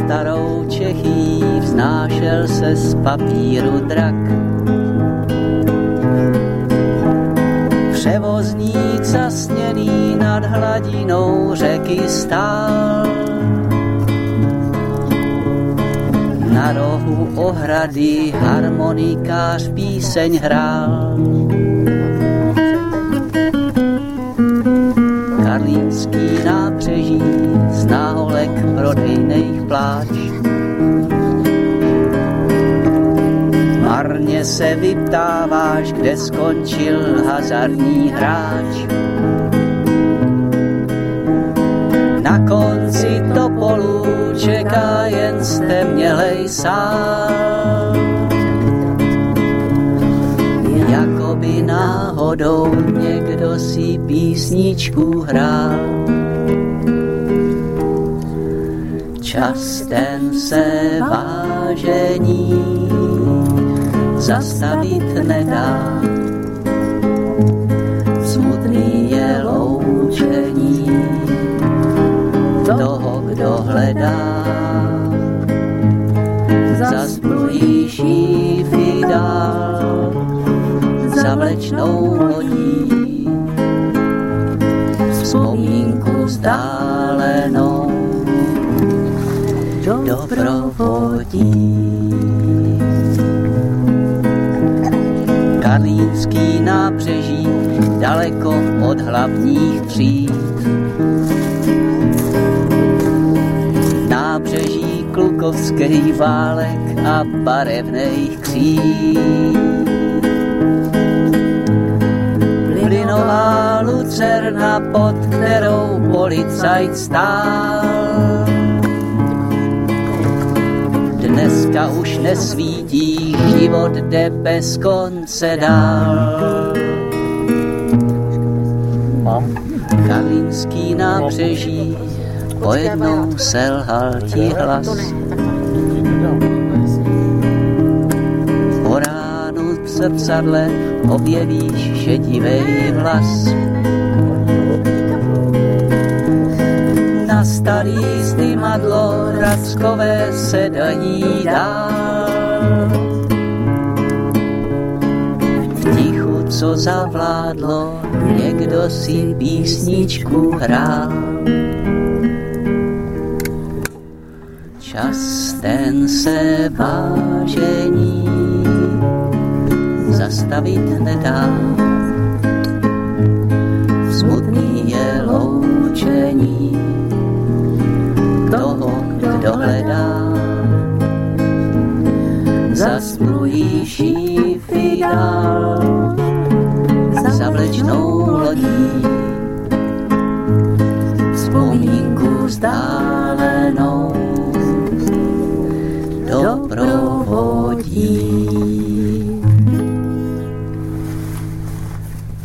starou Čechí vznášel se z papíru drak. Převozník zasněný nad hladinou řeky stál. Na rohu ohrady harmonikář píseň hrál. Karlínský nábřeží z náholek prodejných pláč. Marně se vyptáváš, kde skončil hazardní hráč. Na konci Topolů čeká jen stemnělej sál. Jakoby náhodou někdo si písničku hrál. Čas ten se vážení zastavit nedá. Smutný je loučení toho, kdo hledá. Zasplujíší fidál za vlečnou lodí. Vzpomínku vzdálenou doprovodí. Karlínský nábřeží daleko od hlavních tříd. Nábřeží klukovský válek a barevných kříd. Plynová lucerna, pod kterou policajt stál. Dneska už nesvítí, život jde bez konce dál. Karlínský nábřeží, pojednou selhal ti hlas. Po ránu v zrcadle objevíš šedivej vlas. Na starý zdymadlo rackové sedaní dál. V tichu, co zavládlo, někdo si písničku hrál. Čas ten se vážení zastavit nedá. Smutný je loučení toho, kdo hledá. Zasplujíší fidál za vlečnou lodí. Vzpomínku vzdálenou